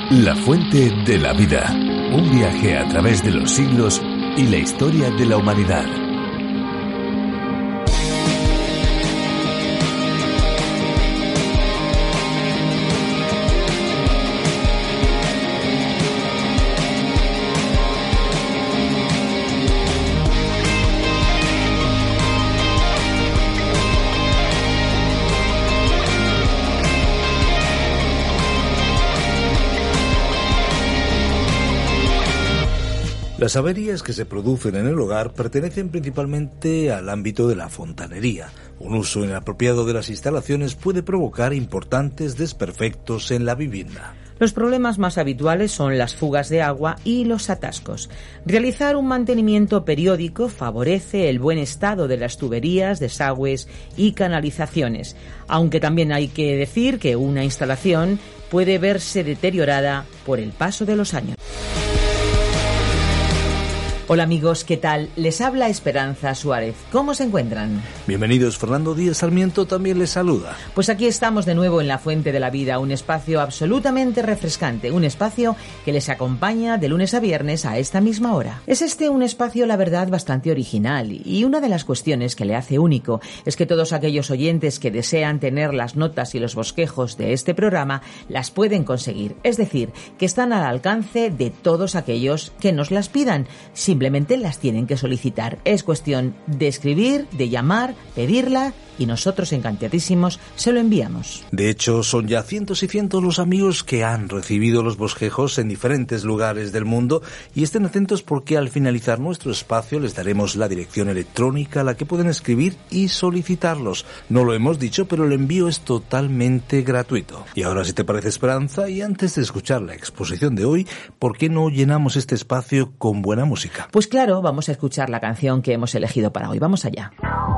La fuente de la vida. Un viaje a través de los siglos y la historia de la humanidad. Las averías que se producen en el hogar pertenecen principalmente al ámbito de la fontanería. Un uso inapropiado de las instalaciones puede provocar importantes desperfectos en la vivienda. Los problemas más habituales son las fugas de agua y los atascos. Realizar un mantenimiento periódico favorece el buen estado de las tuberías, desagües y canalizaciones, aunque también hay que decir que una instalación puede verse deteriorada por el paso de los años. Hola amigos, ¿qué tal? Les habla Esperanza Suárez. ¿Cómo se encuentran? Bienvenidos, Fernando Díaz Sarmiento también les saluda. Pues aquí estamos de nuevo en La Fuente de la Vida, un espacio absolutamente refrescante, un espacio que les acompaña de lunes a viernes a esta misma hora. Es un espacio, la verdad, bastante original, y una de las cuestiones que le hace único es que todos aquellos oyentes que desean tener las notas y los bosquejos de este programa las pueden conseguir, es decir, que están al alcance de todos aquellos que nos las pidan. Simplemente las tienen que solicitar. Es cuestión de escribir, de llamar, pedirla y nosotros encantadísimos se lo enviamos. De hecho, son ya cientos y cientos los amigos que han recibido los bosquejos en diferentes lugares del mundo y estén atentos porque al finalizar nuestro espacio les daremos la dirección electrónica a la que pueden escribir y solicitarlos. No lo hemos dicho, pero el envío es totalmente gratuito. Y ahora, si te parece, Esperanza, y antes de escuchar la exposición de hoy, ¿por qué no llenamos este espacio con buena música? Pues claro, vamos a escuchar la canción que hemos elegido para hoy. Vamos allá.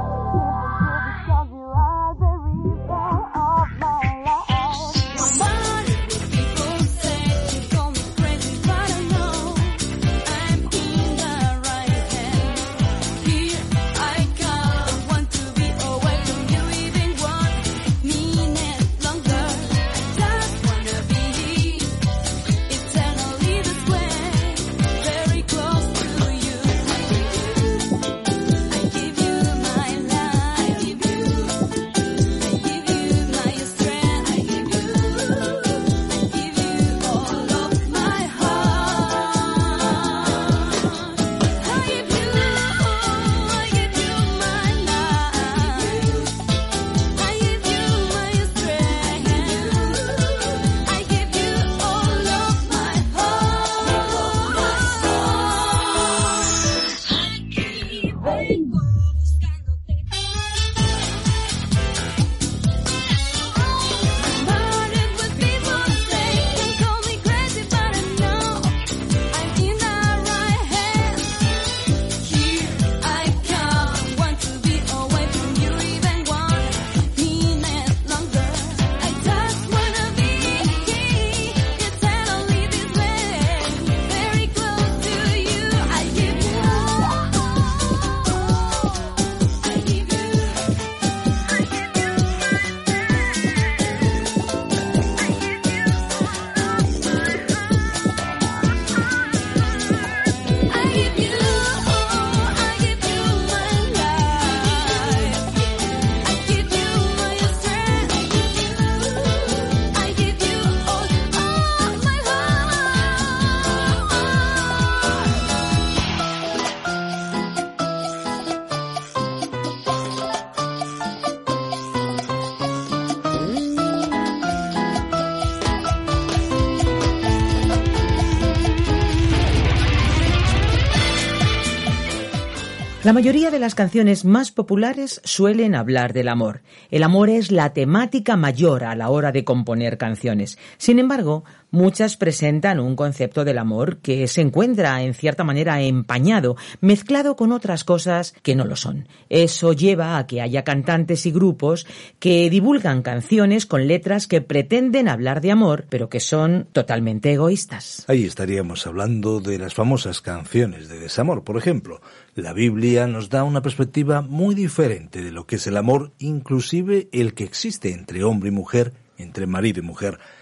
La mayoría de las canciones más populares suelen hablar del amor. El amor es la temática mayor a la hora de componer canciones. Sin embargo, muchas presentan un concepto del amor que se encuentra en cierta manera empañado, mezclado con otras cosas que no lo son. Eso lleva a que haya cantantes y grupos que divulgan canciones con letras que pretenden hablar de amor, pero que son totalmente egoístas. Ahí estaríamos hablando de las famosas canciones de desamor, por ejemplo. La Biblia nos da una perspectiva muy diferente de lo que es el amor, inclusive el que existe entre hombre y mujer, entre marido y mujer.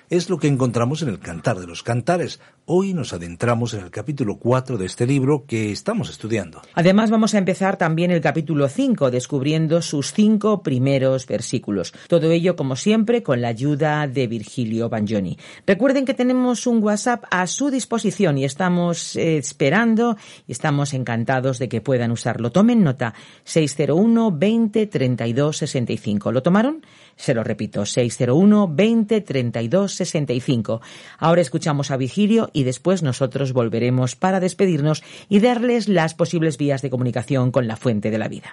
Es lo que encontramos en el Cantar de los Cantares. Hoy nos adentramos en el capítulo 4 de este libro que estamos estudiando. Además, vamos a empezar también el capítulo 5, descubriendo sus 5 primeros versículos. Todo ello, como siempre, con la ayuda de Virgilio Bagnoni. Recuerden que tenemos un WhatsApp a su disposición y estamos esperando y estamos encantados de que puedan usarlo. Tomen nota, 601 20 32 65. ¿Lo tomaron? Se lo repito, 601 20 32 65. Ahora escuchamos a Virgilio y después nosotros volveremos para despedirnos y darles las posibles vías de comunicación con la Fuente de la Vida.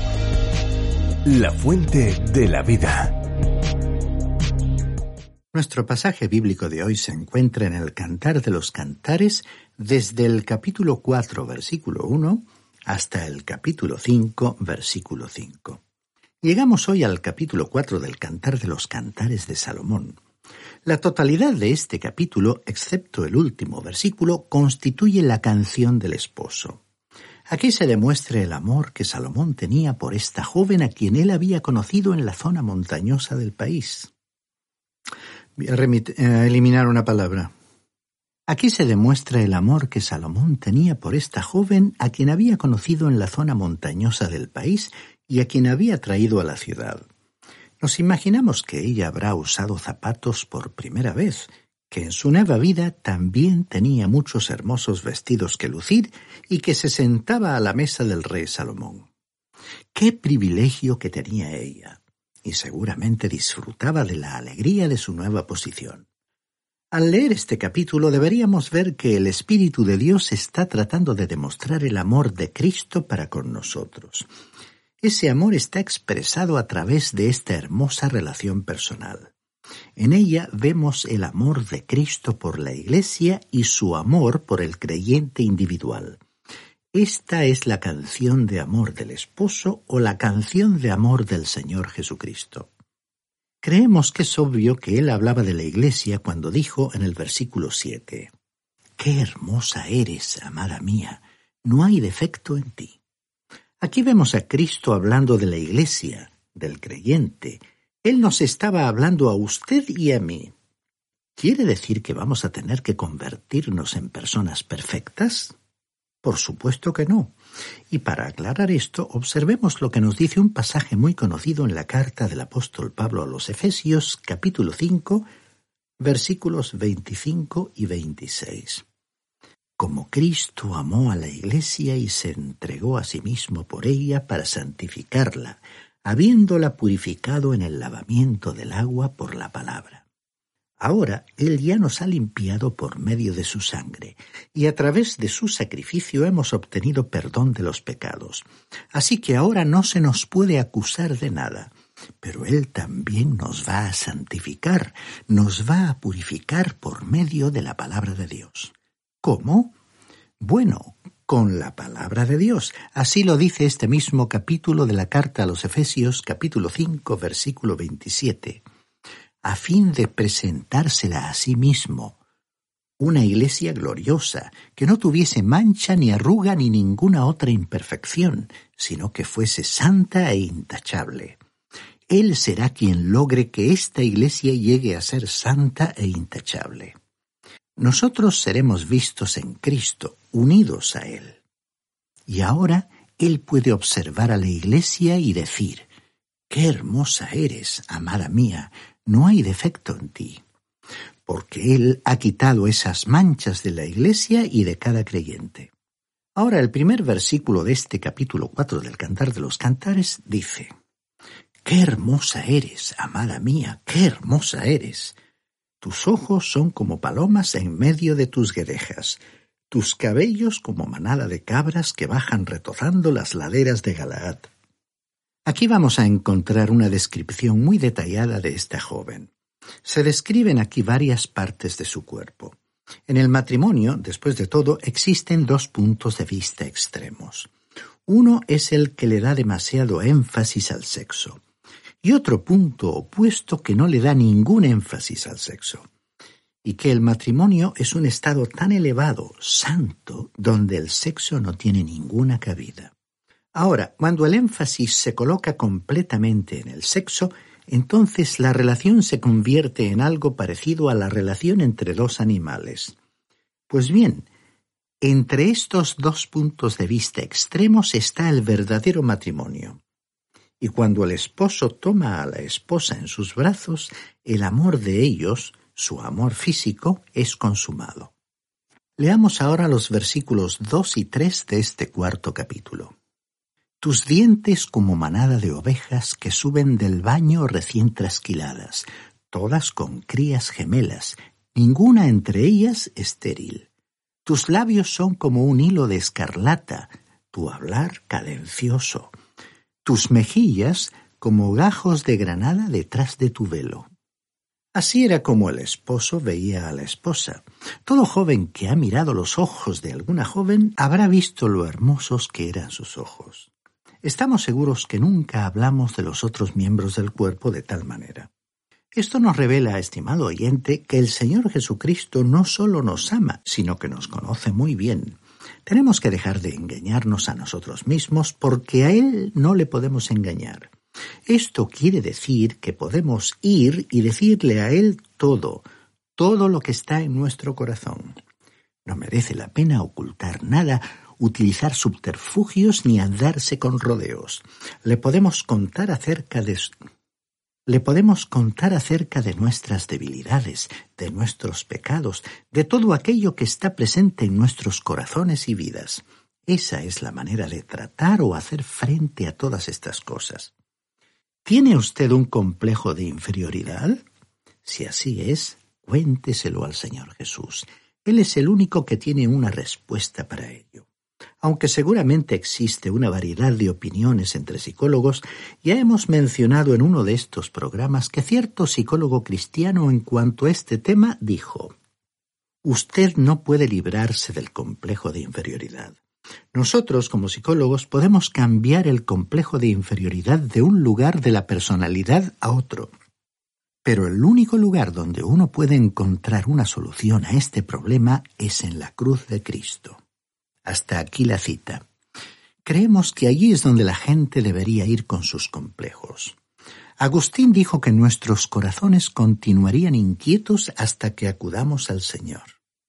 La Fuente de la Vida. Nuestro pasaje bíblico de hoy se encuentra en el Cantar de los Cantares desde el capítulo 4, versículo 1, hasta el capítulo 5, versículo 5. Llegamos hoy al capítulo 4 del Cantar de los Cantares de Salomón. La totalidad de este capítulo, excepto el último versículo, constituye la canción del esposo. Aquí se demuestra el amor que Salomón tenía por esta joven a quien él había conocido en la zona montañosa del país. Voy a eliminar una palabra. Aquí se demuestra el amor que Salomón tenía por esta joven a quien había conocido en la zona montañosa del país y a quien había traído a la ciudad. Nos imaginamos que ella habrá usado zapatos por primera vez, que en su nueva vida también tenía muchos hermosos vestidos que lucir y que se sentaba a la mesa del rey Salomón. ¡Qué privilegio que tenía ella! Y seguramente disfrutaba de la alegría de su nueva posición. Al leer este capítulo deberíamos ver que el Espíritu de Dios está tratando de demostrar el amor de Cristo para con nosotros. Ese amor está expresado a través de esta hermosa relación personal. En ella vemos el amor de Cristo por la Iglesia y su amor por el creyente individual. Esta es la canción de amor del esposo o la canción de amor del Señor Jesucristo. Creemos que es obvio que él hablaba de la Iglesia cuando dijo en el versículo 7, «Qué hermosa eres, amada mía, no hay defecto en ti». Aquí vemos a Cristo hablando de la Iglesia, del creyente. Él nos estaba hablando a usted y a mí. ¿Quiere decir que vamos a tener que convertirnos en personas perfectas? Por supuesto que no. Y para aclarar esto, observemos lo que nos dice un pasaje muy conocido en la carta del apóstol Pablo a los Efesios, capítulo 5, versículos 25 y 26. Como Cristo amó a la Iglesia y se entregó a sí mismo por ella para santificarla, habiéndola purificado en el lavamiento del agua por la palabra. Ahora Él ya nos ha limpiado por medio de su sangre, y a través de su sacrificio hemos obtenido perdón de los pecados. Así que ahora no se nos puede acusar de nada, pero Él también nos va a santificar, nos va a purificar por medio de la palabra de Dios. ¿Cómo? Bueno, con la palabra de Dios. Así lo dice este mismo capítulo de la carta a los Efesios, capítulo 5, versículo 27. A fin de presentársela a sí mismo, una iglesia gloriosa, que no tuviese mancha ni arruga ni ninguna otra imperfección, sino que fuese santa e intachable. Él será quien logre que esta iglesia llegue a ser santa e intachable. Nosotros seremos vistos en Cristo, unidos a Él. Y ahora Él puede observar a la iglesia y decir, «Qué hermosa eres, amada mía, no hay defecto en ti», porque Él ha quitado esas manchas de la Iglesia y de cada creyente. Ahora el primer versículo de este capítulo 4 del Cantar de los Cantares dice, «Qué hermosa eres, amada mía, qué hermosa eres. Tus ojos son como palomas en medio de tus guedejas, tus cabellos como manada de cabras que bajan retozando las laderas de Galaad». Aquí vamos a encontrar una descripción muy detallada de esta joven. Se describen aquí varias partes de su cuerpo. En el matrimonio, después de todo, existen dos puntos de vista extremos. Uno es el que le da demasiado énfasis al sexo, y otro punto opuesto que no le da ningún énfasis al sexo, y que el matrimonio es un estado tan elevado, santo, donde el sexo no tiene ninguna cabida. Ahora, cuando el énfasis se coloca completamente en el sexo, entonces la relación se convierte en algo parecido a la relación entre dos animales. Pues bien, entre estos dos puntos de vista extremos está el verdadero matrimonio. Y cuando el esposo toma a la esposa en sus brazos, el amor de ellos, su amor físico, es consumado. Leamos ahora los versículos 2 y 3 de este 4º capítulo. Tus dientes como manada de ovejas que suben del baño recién trasquiladas, todas con crías gemelas, ninguna entre ellas estéril. Tus labios son como un hilo de escarlata, tu hablar cadencioso. Tus mejillas como gajos de granada detrás de tu velo. Así era como el esposo veía a la esposa. Todo joven que ha mirado los ojos de alguna joven habrá visto lo hermosos que eran sus ojos. Estamos seguros que nunca hablamos de los otros miembros del cuerpo de tal manera. Esto nos revela, estimado oyente, que el Señor Jesucristo no solo nos ama, sino que nos conoce muy bien. Tenemos que dejar de engañarnos a nosotros mismos porque a Él no le podemos engañar. Esto quiere decir que podemos ir y decirle a Él todo lo que está en nuestro corazón. No merece la pena ocultar nada, utilizar subterfugios ni andarse con rodeos. Le podemos contar acerca de nuestras debilidades, de nuestros pecados, de todo aquello que está presente en nuestros corazones y vidas. Esa es la manera de tratar o hacer frente a todas estas cosas. ¿Tiene usted un complejo de inferioridad? Si así es, cuénteselo al Señor Jesús. Él es el único que tiene una respuesta para ello. Aunque seguramente existe una variedad de opiniones entre psicólogos, ya hemos mencionado en uno de estos programas que cierto psicólogo cristiano en cuanto a este tema dijo: usted no puede librarse del complejo de inferioridad. Nosotros, como psicólogos, podemos cambiar el complejo de inferioridad de un lugar de la personalidad a otro. Pero el único lugar donde uno puede encontrar una solución a este problema es en la cruz de Cristo. Hasta aquí la cita. Creemos que allí es donde la gente debería ir con sus complejos. Agustín dijo que nuestros corazones continuarían inquietos hasta que acudamos al Señor.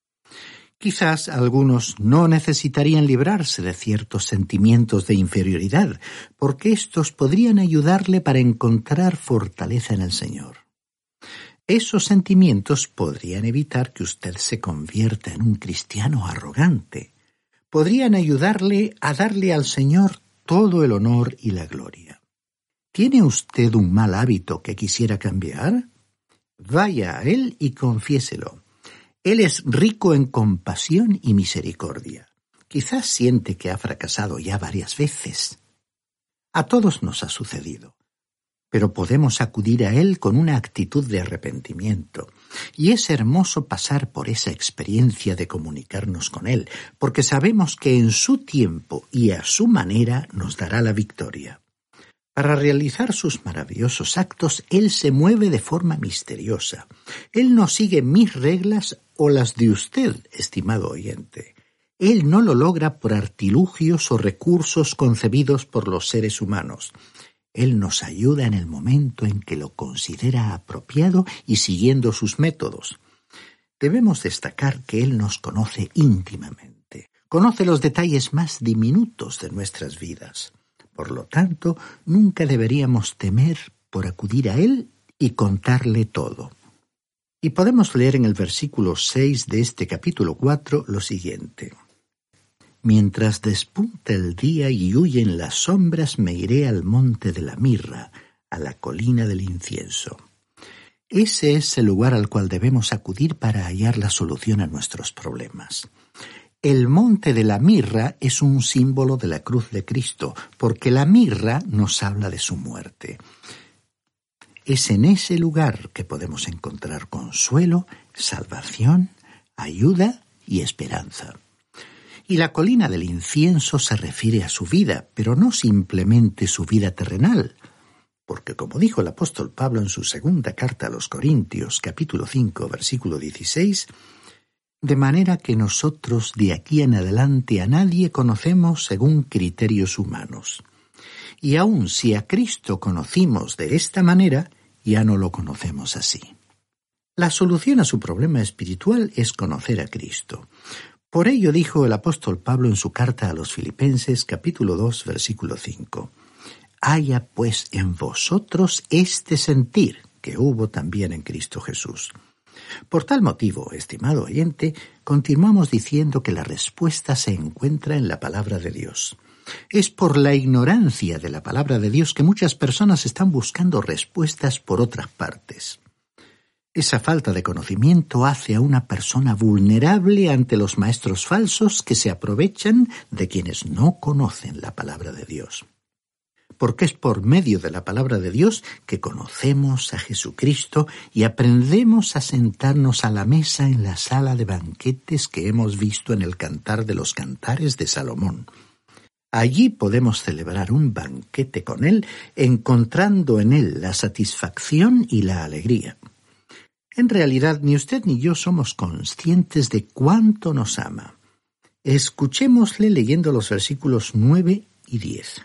Quizás algunos no necesitarían librarse de ciertos sentimientos de inferioridad, porque estos podrían ayudarle para encontrar fortaleza en el Señor. Esos sentimientos podrían evitar que usted se convierta en un cristiano arrogante. Podrían ayudarle a darle al Señor todo el honor y la gloria. ¿Tiene usted un mal hábito que quisiera cambiar? Vaya a Él y confiéselo. Él es rico en compasión y misericordia. Quizás siente que ha fracasado ya varias veces. A todos nos ha sucedido. Pero podemos acudir a Él con una actitud de arrepentimiento. Y es hermoso pasar por esa experiencia de comunicarnos con Él, porque sabemos que en su tiempo y a su manera nos dará la victoria. Para realizar sus maravillosos actos, Él se mueve de forma misteriosa. Él no sigue mis reglas o las de usted, estimado oyente. Él no lo logra por artilugios o recursos concebidos por los seres humanos. Él nos ayuda en el momento en que lo considera apropiado y siguiendo sus métodos. Debemos destacar que Él nos conoce íntimamente. Conoce los detalles más diminutos de nuestras vidas. Por lo tanto, nunca deberíamos temer por acudir a Él y contarle todo. Y podemos leer en el versículo 6 de este capítulo 4 lo siguiente. Mientras despunta el día y huyen las sombras, me iré al monte de la mirra, a la colina del incienso. Ese es el lugar al cual debemos acudir para hallar la solución a nuestros problemas. El monte de la mirra es un símbolo de la cruz de Cristo, porque la mirra nos habla de su muerte. Es en ese lugar que podemos encontrar consuelo, salvación, ayuda y esperanza. Y la colina del incienso se refiere a su vida, pero no simplemente su vida terrenal, porque como dijo el apóstol Pablo en su segunda carta a los Corintios, capítulo 5, versículo 16, de manera que nosotros de aquí en adelante a nadie conocemos según criterios humanos. Y aun si a Cristo conocimos de esta manera, ya no lo conocemos así. La solución a su problema espiritual es conocer a Cristo. Por ello dijo el apóstol Pablo en su carta a los Filipenses, capítulo 2, versículo 5. Haya pues en vosotros este sentir que hubo también en Cristo Jesús. Por tal motivo, estimado oyente, continuamos diciendo que la respuesta se encuentra en la palabra de Dios. Es por la ignorancia de la palabra de Dios que muchas personas están buscando respuestas por otras partes. Esa falta de conocimiento hace a una persona vulnerable ante los maestros falsos que se aprovechan de quienes no conocen la palabra de Dios. Porque es por medio de la palabra de Dios que conocemos a Jesucristo y aprendemos a sentarnos a la mesa en la sala de banquetes que hemos visto en el Cantar de los Cantares de Salomón. Allí podemos celebrar un banquete con Él, encontrando en Él la satisfacción y la alegría. En realidad, ni usted ni yo somos conscientes de cuánto nos ama. Escuchémosle leyendo los versículos 9 y 10.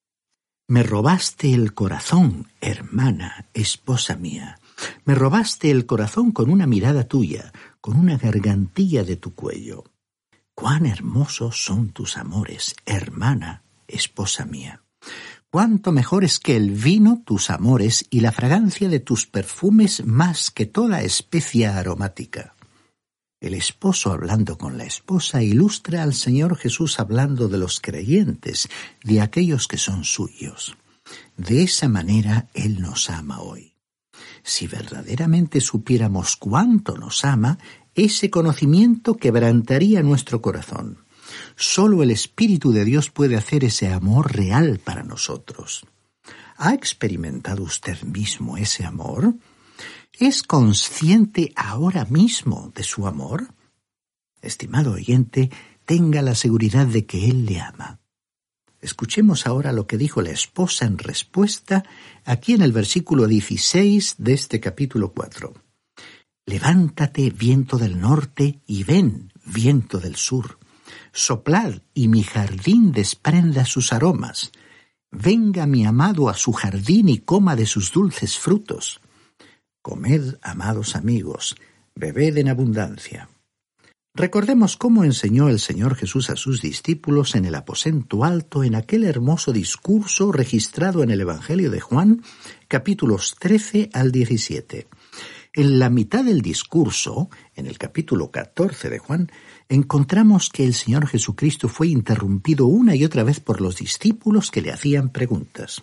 Me robaste el corazón, hermana, esposa mía. Me robaste el corazón con una mirada tuya, con una gargantilla de tu cuello. Cuán hermosos son tus amores, hermana, esposa mía. Cuánto mejor es que el vino tus amores y la fragancia de tus perfumes más que toda especia aromática. El esposo hablando con la esposa ilustra al Señor Jesús hablando de los creyentes, de aquellos que son suyos. De esa manera Él nos ama hoy. Si verdaderamente supiéramos cuánto nos ama, ese conocimiento quebrantaría nuestro corazón. Solo el Espíritu de Dios puede hacer ese amor real para nosotros. ¿Ha experimentado usted mismo ese amor? ¿Es consciente ahora mismo de su amor? Estimado oyente, tenga la seguridad de que Él le ama. Escuchemos ahora lo que dijo la esposa en respuesta aquí en el versículo 16 de este capítulo 4. Levántate, viento del norte, y ven, viento del sur. Soplad, y mi jardín desprenda sus aromas. Venga mi amado a su jardín y coma de sus dulces frutos. Comed, amados amigos, bebed en abundancia. Recordemos cómo enseñó el Señor Jesús a sus discípulos en el aposento alto en aquel hermoso discurso registrado en el Evangelio de Juan, capítulos 13 al 17. En la mitad del discurso, en el capítulo 14 de Juan, encontramos que el Señor Jesucristo fue interrumpido una y otra vez por los discípulos que le hacían preguntas.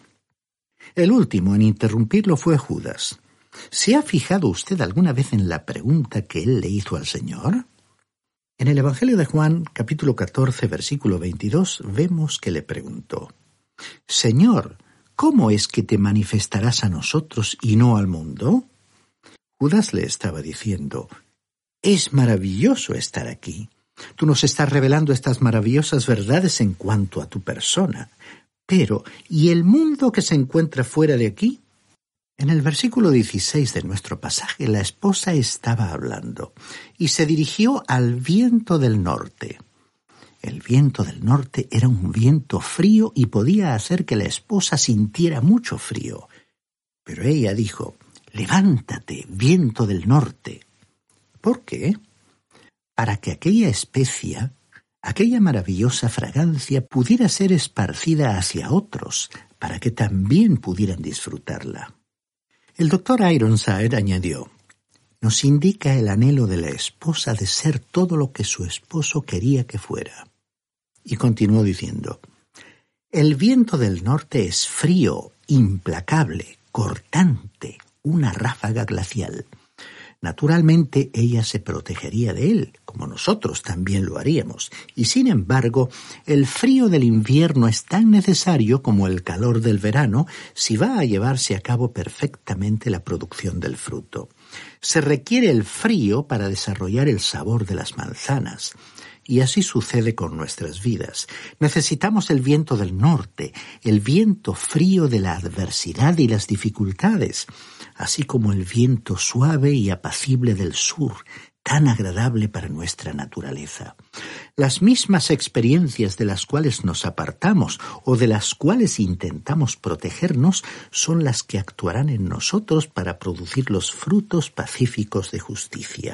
El último en interrumpirlo fue Judas. ¿Se ha fijado usted alguna vez en la pregunta que él le hizo al Señor? En el Evangelio de Juan, capítulo 14, versículo 22, vemos que le preguntó: Señor, ¿cómo es que te manifestarás a nosotros y no al mundo? Judas le estaba diciendo: es maravilloso estar aquí. Tú nos estás revelando estas maravillosas verdades en cuanto a tu persona. Pero, ¿y el mundo que se encuentra fuera de aquí? En el versículo 16 de nuestro pasaje, la esposa estaba hablando y se dirigió al viento del norte. El viento del norte era un viento frío y podía hacer que la esposa sintiera mucho frío. Pero ella dijo: levántate, viento del norte. ¿Por qué? Para que aquella especia, aquella maravillosa fragancia pudiera ser esparcida hacia otros, para que también pudieran disfrutarla. El doctor Ironside añadió: nos indica el anhelo de la esposa de ser todo lo que su esposo quería que fuera. Y continuó diciendo: el viento del norte es frío, implacable, cortante, una ráfaga glacial. Naturalmente ella se protegería de él, como nosotros también lo haríamos, y sin embargo, el frío del invierno es tan necesario como el calor del verano si va a llevarse a cabo perfectamente la producción del fruto. Se requiere el frío para desarrollar el sabor de las manzanas. Y así sucede con nuestras vidas. Necesitamos el viento del norte, el viento frío de la adversidad y las dificultades, así como el viento suave y apacible del sur, tan agradable para nuestra naturaleza. Las mismas experiencias de las cuales nos apartamos o de las cuales intentamos protegernos son las que actuarán en nosotros para producir los frutos pacíficos de justicia.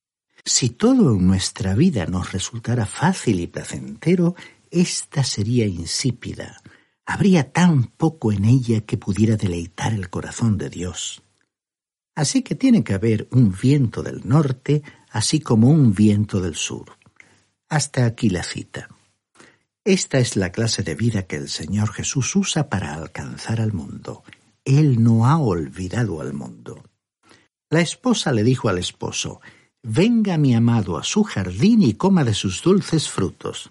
Si todo en nuestra vida nos resultara fácil y placentero, ésta sería insípida. Habría tan poco en ella que pudiera deleitar el corazón de Dios. Así que tiene que haber un viento del norte, así como un viento del sur. Hasta aquí la cita. Esta es la clase de vida que el Señor Jesús usa para alcanzar al mundo. Él no ha olvidado al mundo. La esposa le dijo al esposo: «Venga mi amado a su jardín y coma de sus dulces frutos».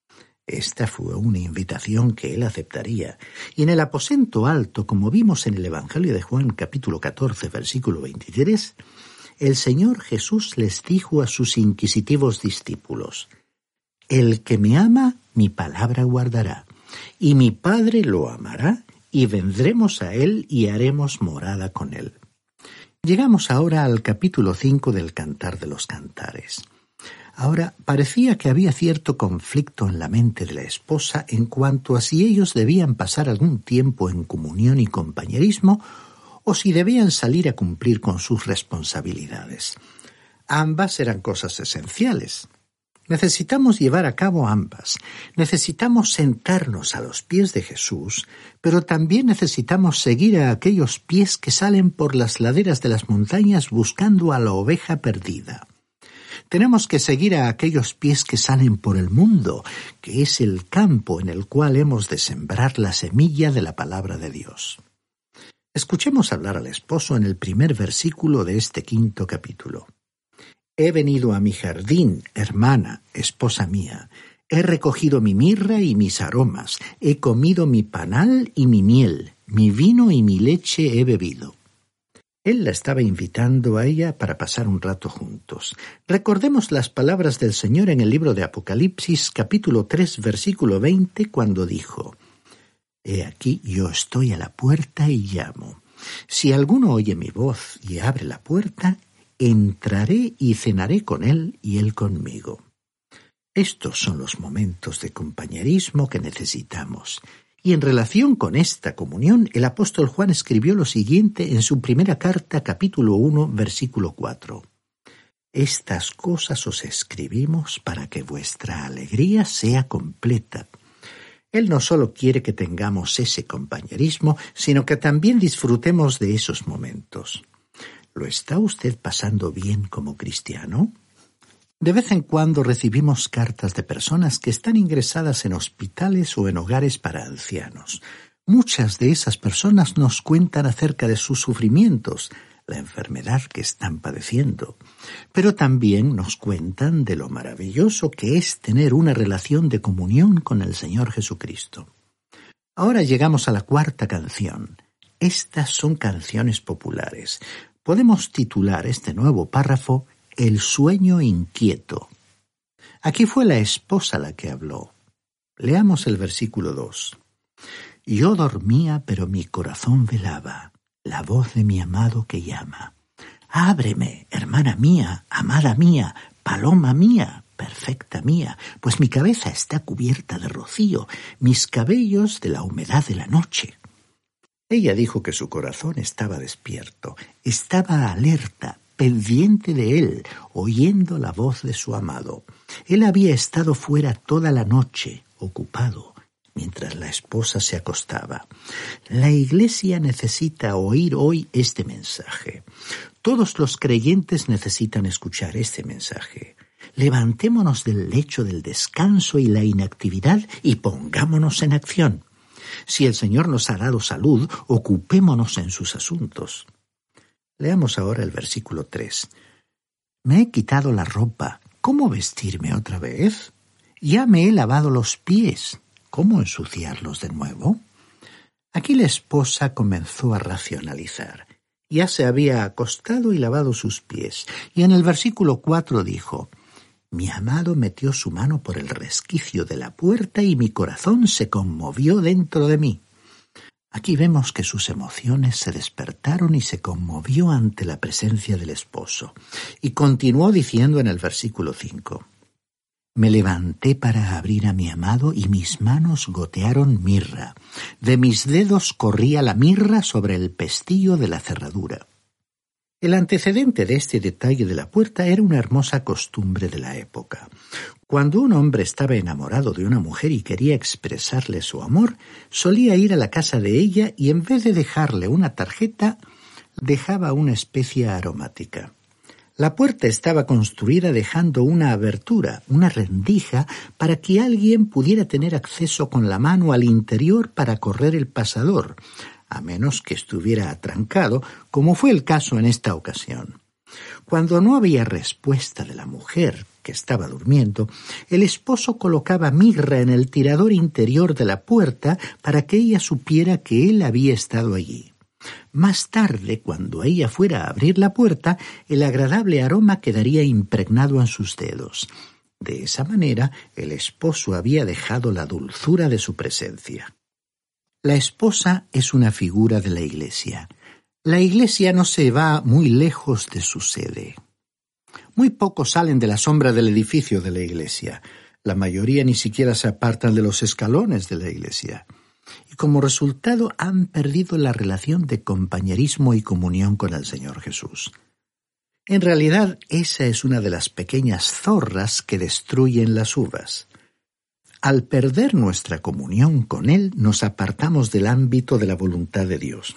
Esta fue una invitación que él aceptaría, y en el aposento alto, como vimos en el Evangelio de Juan capítulo 14, versículo 23, el Señor Jesús les dijo a sus inquisitivos discípulos: «El que me ama, mi palabra guardará, y mi Padre lo amará, y vendremos a él y haremos morada con él». Llegamos ahora al capítulo 5 del Cantar de los Cantares. Ahora, parecía que había cierto conflicto en la mente de la esposa en cuanto a si ellos debían pasar algún tiempo en comunión y compañerismo o si debían salir a cumplir con sus responsabilidades. Ambas eran cosas esenciales. Necesitamos llevar a cabo ambas. Necesitamos sentarnos a los pies de Jesús, pero también necesitamos seguir a aquellos pies que salen por las laderas de las montañas buscando a la oveja perdida. Tenemos que seguir a aquellos pies que salen por el mundo, que es el campo en el cual hemos de sembrar la semilla de la palabra de Dios. Escuchemos hablar al esposo en el primer versículo de este 5º capítulo. «He venido a mi jardín, hermana, esposa mía. He recogido mi mirra y mis aromas. He comido mi panal y mi miel. Mi vino y mi leche he bebido». Él la estaba invitando a ella para pasar un rato juntos. Recordemos las palabras del Señor en el libro de Apocalipsis, capítulo 3, versículo 20, cuando dijo: «He aquí yo estoy a la puerta y llamo. Si alguno oye mi voz y abre la puerta, entraré y cenaré con él y él conmigo». Estos son los momentos de compañerismo que necesitamos. Y en relación con esta comunión, el apóstol Juan escribió lo siguiente en su primera carta, capítulo 1, versículo 4. «Estas cosas os escribimos para que vuestra alegría sea completa». Él no solo quiere que tengamos ese compañerismo, sino que también disfrutemos de esos momentos. ¿Lo está usted pasando bien como cristiano? De vez en cuando recibimos cartas de personas que están ingresadas en hospitales o en hogares para ancianos. Muchas de esas personas nos cuentan acerca de sus sufrimientos, la enfermedad que están padeciendo, pero también nos cuentan de lo maravilloso que es tener una relación de comunión con el Señor Jesucristo. Ahora llegamos a la 4ª canción. Estas son canciones populares. Podemos titular este nuevo párrafo «El sueño inquieto». Aquí fue la esposa la que habló. Leamos el versículo 2. «Yo dormía, pero mi corazón velaba, la voz de mi amado que llama. Ábreme, hermana mía, amada mía, paloma mía, perfecta mía, pues mi cabeza está cubierta de rocío, mis cabellos de la humedad de la noche». Ella dijo que su corazón estaba despierto, estaba alerta, pendiente de él, oyendo la voz de su amado. Él había estado fuera toda la noche, ocupado, mientras la esposa se acostaba. La Iglesia necesita oír hoy este mensaje. Todos los creyentes necesitan escuchar este mensaje. Levantémonos del lecho del descanso y la inactividad y pongámonos en acción. Si el Señor nos ha dado salud, ocupémonos en sus asuntos. Leamos ahora el versículo 3. «Me he quitado la ropa. ¿Cómo vestirme otra vez? Ya me he lavado los pies. ¿Cómo ensuciarlos de nuevo?» Aquí la esposa comenzó a racionalizar. Ya se había acostado y lavado sus pies. Y en el versículo 4 dijo: «Mi amado metió su mano por el resquicio de la puerta y mi corazón se conmovió dentro de mí». Aquí vemos que sus emociones se despertaron y se conmovió ante la presencia del esposo. Y continuó diciendo en el versículo 5: Me levanté para abrir a mi amado y mis manos gotearon mirra. De mis dedos corría la mirra sobre el pestillo de la cerradura. El antecedente de este detalle de la puerta era una hermosa costumbre de la época. Cuando un hombre estaba enamorado de una mujer y quería expresarle su amor, solía ir a la casa de ella y en vez de dejarle una tarjeta, dejaba una especia aromática. La puerta estaba construida dejando una abertura, una rendija, para que alguien pudiera tener acceso con la mano al interior para correr el pasador, a menos que estuviera atrancado, como fue el caso en esta ocasión. Cuando no había respuesta de la mujer, que estaba durmiendo, el esposo colocaba mirra en el tirador interior de la puerta para que ella supiera que él había estado allí. Más tarde, cuando ella fuera a abrir la puerta, el agradable aroma quedaría impregnado en sus dedos. De esa manera, el esposo había dejado la dulzura de su presencia. La esposa es una figura de la Iglesia. La Iglesia no se va muy lejos de su sede. Muy pocos salen de la sombra del edificio de la Iglesia. La mayoría ni siquiera se apartan de los escalones de la Iglesia. Y como resultado han perdido la relación de compañerismo y comunión con el Señor Jesús. En realidad, esa es una de las pequeñas zorras que destruyen las uvas. Al perder nuestra comunión con Él, nos apartamos del ámbito de la voluntad de Dios.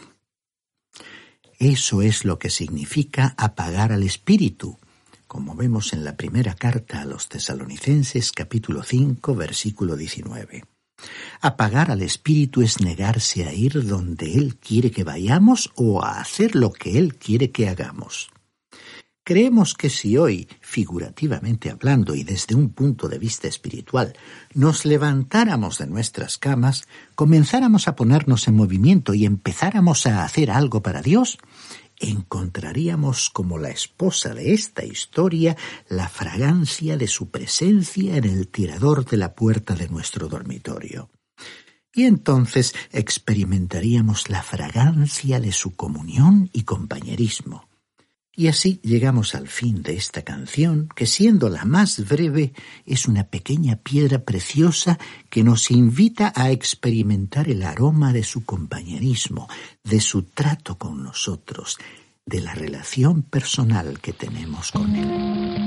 Eso es lo que significa apagar al Espíritu, como vemos en la primera carta a los Tesalonicenses, capítulo 5, versículo 19. Apagar al Espíritu es negarse a ir donde Él quiere que vayamos o a hacer lo que Él quiere que hagamos. Creemos que si hoy, figurativamente hablando y desde un punto de vista espiritual, nos levantáramos de nuestras camas, comenzáramos a ponernos en movimiento y empezáramos a hacer algo para Dios, encontraríamos como la esposa de esta historia la fragancia de su presencia en el tirador de la puerta de nuestro dormitorio. Y entonces experimentaríamos la fragancia de su comunión y compañerismo. Y así llegamos al fin de esta canción, que siendo la más breve, es una pequeña piedra preciosa que nos invita a experimentar el aroma de su compañerismo, de su trato con nosotros, de la relación personal que tenemos con Él.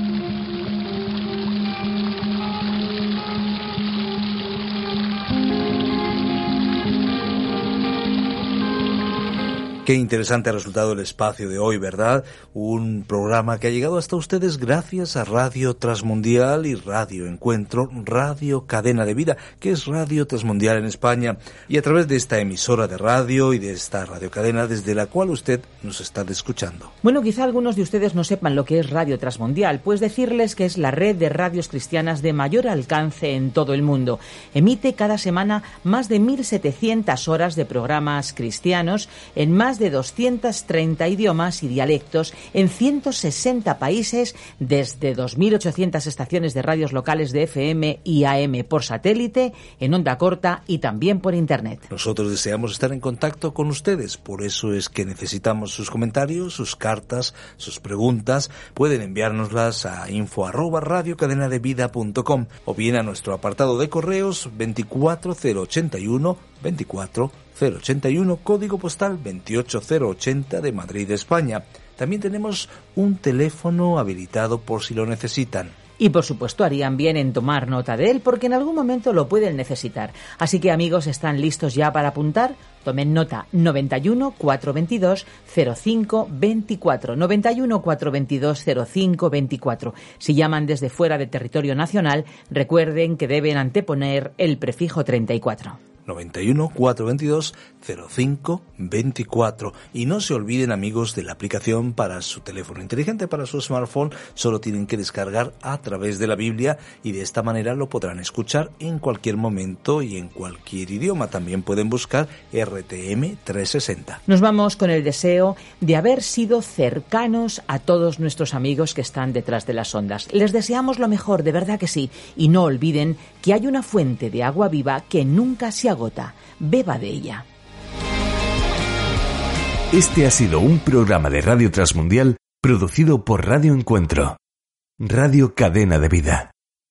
Qué interesante ha resultado el espacio de hoy, ¿verdad? Un programa que ha llegado hasta ustedes gracias a Radio Transmundial y Radio Encuentro, Radio Cadena de Vida, que es Radio Transmundial en España, y a través de esta emisora de radio y de esta radiocadena desde la cual usted nos está escuchando. Bueno, quizá algunos de ustedes no sepan lo que es Radio Transmundial, pues decirles que es la red de radios cristianas de mayor alcance en todo el mundo. Emite cada semana más de 1.700 horas de programas cristianos en más de 230 idiomas y dialectos en 160 países, desde 2.800 estaciones de radios locales de FM y AM por satélite, en onda corta y también por Internet. Nosotros deseamos estar en contacto con ustedes, por eso es que necesitamos sus comentarios, sus cartas, sus preguntas. Pueden enviárnoslas a info@radiocadenadevida.com o bien a nuestro apartado de correos 24081 24081, código postal 28080 de Madrid, España. También tenemos un teléfono habilitado por si lo necesitan. Y por supuesto harían bien en tomar nota de él porque en algún momento lo pueden necesitar. Así que amigos, ¿están listos ya para apuntar? Tomen nota: 91 422 0524, 91 422 0524. Si llaman desde fuera de territorio nacional, recuerden que deben anteponer el prefijo 34. 91 422 0524. Y no se olviden, amigos, de la aplicación para su teléfono inteligente, para su smartphone. Solo tienen que descargar a través de la Biblia y de esta manera lo podrán escuchar en cualquier momento y en cualquier idioma. También pueden buscar RTM 360. Nos vamos con el deseo de haber sido cercanos a todos nuestros amigos que están detrás de las ondas. Les deseamos lo mejor, de verdad que sí. Y no olviden que hay una fuente de agua viva que nunca se agota. Beba de ella. Este ha sido un programa de Radio Transmundial producido por Radio Encuentro, Radio Cadena de Vida.